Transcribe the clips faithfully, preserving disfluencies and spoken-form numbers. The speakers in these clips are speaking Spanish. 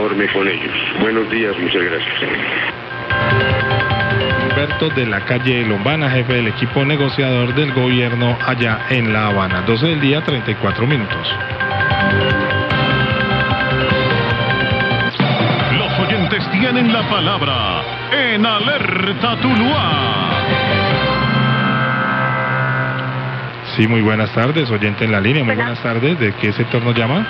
informe con ellos. Buenos días, muchas gracias. Humberto de la calle Lombana, jefe del equipo negociador del gobierno allá en La Habana. doce del día, treinta y cuatro minutos. Los oyentes tienen la palabra en Alerta Tuluá. Sí, muy buenas tardes, oyente en la línea, muy buenas tardes. ¿De qué sector nos llama?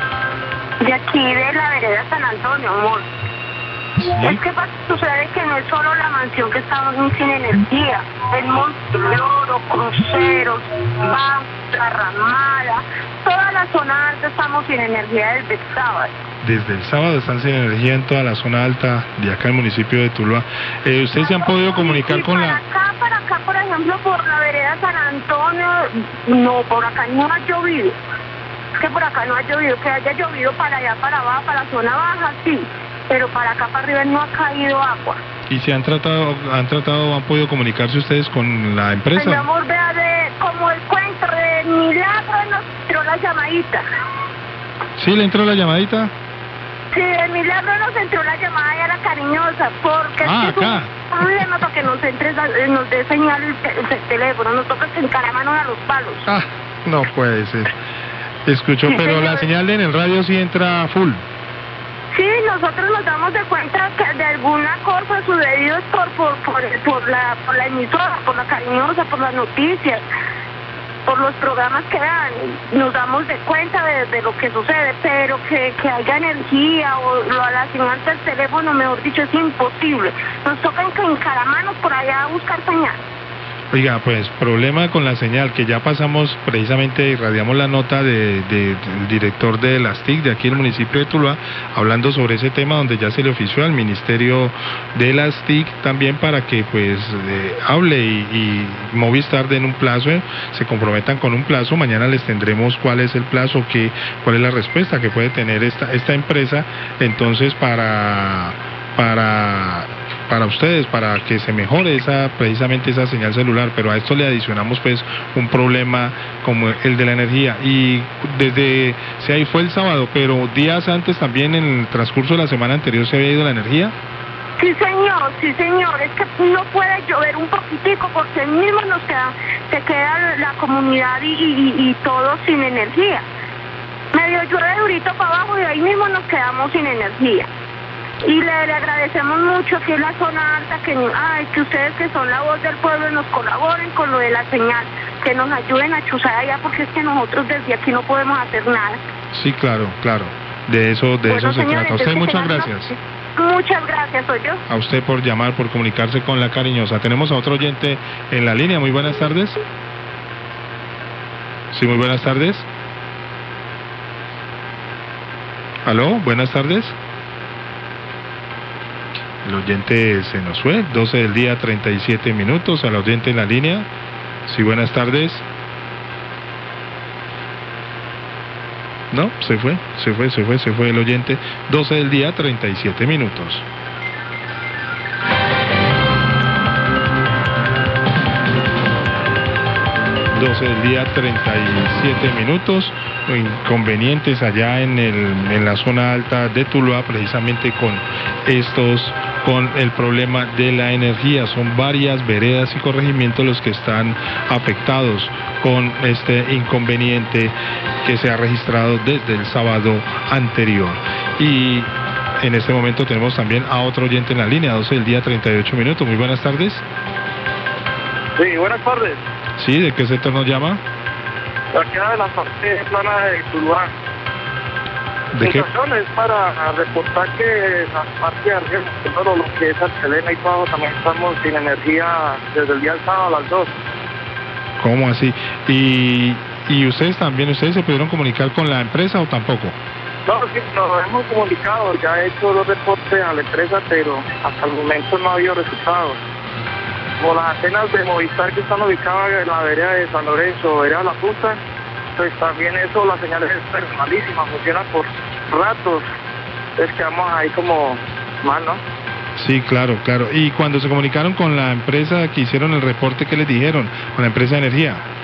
De aquí, de la vereda San Antonio, amor. ¿Sí? Es que sucede que no es solo la mansión que estamos sin energía, el Monte de Oro, Cruceros, Banco, La Ramada, toda la zona alta estamos sin energía desde el sábado. Desde el sábado están sin energía en toda la zona alta de acá el municipio de Tuluá. Eh, ¿Ustedes se han podido comunicar con la...? Para acá, para acá, por ejemplo, por la vereda San Antonio, no, por acá no ha llovido. Es que por acá no ha llovido, que haya llovido para allá, para abajo, para la zona baja, sí. Pero para acá para arriba no ha caído agua. ¿Y si han tratado, han tratado, han podido comunicarse ustedes con la empresa? Mi amor, vea, de, como el cuento de Milagro nos entró la llamadita. ¿Sí le entró la llamadita? Sí, el Milagro nos entró la llamada y a la cariñosa, porque ah, es, que es un problema para que nos entre, nos dé señal el, el, el teléfono, nos toca que encaramarnos a los palos. Ah, no puede ser. Escucho, sí, pero señor. La señal en el radio sí entra full. Sí, nosotros nos damos de cuenta que de alguna cosa sucedido por por por, por la por la emisora, por la cariñosa, por las noticias, por los programas que dan, nos damos de cuenta de, de lo que sucede, pero que, que haya energía o lo, la señal del teléfono, mejor dicho, es imposible. Nos toca encaramarnos por allá a buscar señal. Oiga, pues problema con la señal, que ya pasamos, precisamente irradiamos la nota de, de, del director de las T I C de aquí en el municipio de Tuluá, hablando sobre ese tema, donde ya se le ofició al Ministerio de las T I C también para que pues eh, hable y, y Movistar den un plazo, eh, se comprometan con un plazo. Mañana les tendremos cuál es el plazo, que, cuál es la respuesta que puede tener esta, esta empresa, entonces para... para para ustedes, para que se mejore esa precisamente esa señal celular, pero a esto le adicionamos pues un problema como el de la energía. Y desde, sí, ahí fue el sábado, pero días antes también, en el transcurso de la semana anterior, ¿se había ido la energía? Sí, señor, sí, señor, es que no puede llover un poquitico porque mismo nos queda, se queda la comunidad y, y, y todo sin energía. Medio llueve durito para abajo y ahí mismo nos quedamos sin energía. Y le, le agradecemos mucho aquí en la zona alta que, ay, que ustedes que son la voz del pueblo nos colaboren con lo de la señal, que nos ayuden a chuzar allá, porque es que nosotros desde aquí no podemos hacer nada. Sí, claro, claro, de eso, de bueno, eso se señores, trata. A usted muchas gracias. Muchas gracias, soy yo. A usted por llamar, por comunicarse con la cariñosa. Tenemos a otro oyente en la línea. Muy buenas tardes. Sí, muy buenas tardes. ¿Aló? Buenas tardes. El oyente se nos fue, doce del día, treinta y siete minutos, al oyente en la línea. Sí, buenas tardes. No, se fue, se fue, se fue, se fue el oyente, doce del día, treinta y siete minutos. doce del día, treinta y siete minutos, inconvenientes allá en, el, en la zona alta de Tuluá, precisamente con estos, con el problema de la energía. Son varias veredas y corregimientos los que están afectados con este inconveniente que se ha registrado desde el sábado anterior. Y en este momento tenemos también a otro oyente en la línea, doce del día, treinta y ocho minutos. Muy buenas tardes. Sí, buenas tardes. Sí, ¿de qué sector nos llama? Aquí de la parte plana de Tuluá. ¿De qué? Es para reportar que la parte de arriba, todo lo que es Arcelena y todo, también estamos sin energía desde el día del sábado a las dos. ¿Cómo así? ¿Y, y ustedes también, ustedes se pudieron comunicar con la empresa o tampoco? No, sí, nos hemos comunicado, ya he hecho los reportes a la empresa, pero hasta el momento no ha habido resultados. Como las antenas de Movistar que están ubicadas en la vereda de San Lorenzo, vereda de La Punta, pues también eso, las señales es malísima, funciona por ratos, entonces quedamos ahí como mal, ¿no? Sí, claro, claro. ¿Y cuando se comunicaron con la empresa que hicieron el reporte, qué les dijeron, con la empresa de energía?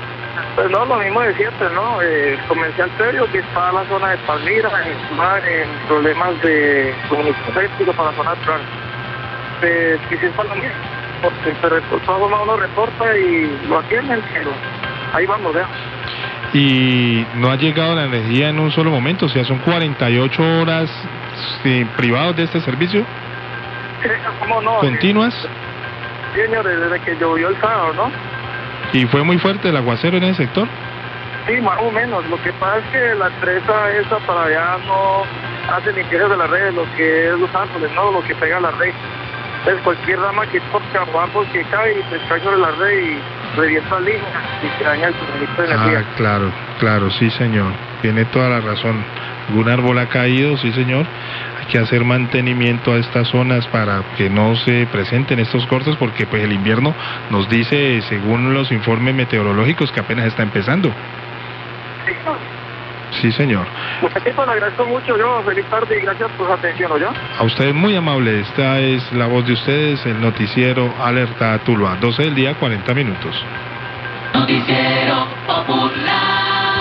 Pues no, lo mismo de siempre, ¿no? Eh, comercial serio que está en la zona de Palmira, en, en problemas de suministro eléctrico para la zona rural. Pues que sí es para lo mismo, porque se reporta, uno reporta y lo atienden, pero ahí vamos, ya. Y no ha llegado la energía en un solo momento, o sea, son cuarenta y ocho horas sí, privados de este servicio. ¿Cómo no? ¿Continuas? Sí, señores, desde que llovió el sábado, ¿no? ¿Y fue muy fuerte el aguacero en ese sector? Sí, más o menos. Lo que pasa es que la empresa esa para allá no hace limpieza de la red, lo que es los árboles, no lo que pega a la red. Entonces cualquier rama que toque abajo que cae y se cae sobre la red y revienta la línea y se daña el suministro de energía. Ah, claro, claro, sí señor, tiene toda la razón. Algún árbol ha caído, sí señor. Hay que hacer mantenimiento a estas zonas para que no se presenten estos cortes, porque pues el invierno nos dice, según los informes meteorológicos, que apenas está empezando. Sí, sí señor. Pues aquí pues le agradezco mucho, yo, feliz tarde y gracias por su atención, ¿yo? A ustedes muy amable, esta es la voz de ustedes, el noticiero Alerta Tuluá, doce del día, cuarenta minutos. Noticiero Popular.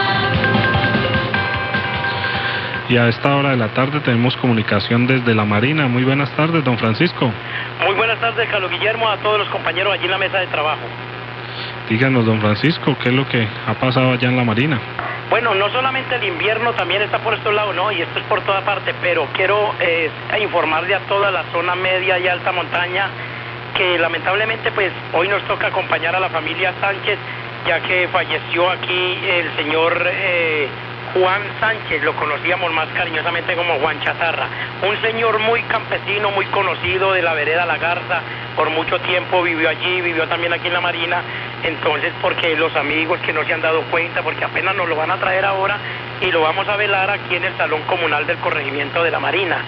Y a esta hora de la tarde tenemos comunicación desde la Marina. Muy buenas tardes, don Francisco. Muy buenas tardes, Carlos Guillermo, a todos los compañeros allí en la mesa de trabajo. Díganos, don Francisco, ¿qué es lo que ha pasado allá en la Marina? Bueno, no solamente el invierno también está por estos lados, no, y esto es por toda parte, pero quiero eh, informarle a toda la zona media y alta montaña que lamentablemente pues hoy nos toca acompañar a la familia Sánchez, ya que falleció aquí el señor eh, Juan Sánchez, lo conocíamos más cariñosamente como Juan Chatarra, un señor muy campesino, muy conocido de la vereda La Garza, por mucho tiempo vivió allí, vivió también aquí en la Marina. Entonces, porque los amigos que no se han dado cuenta, porque apenas nos lo van a traer ahora y lo vamos a velar aquí en el Salón Comunal del Corregimiento de la Marina.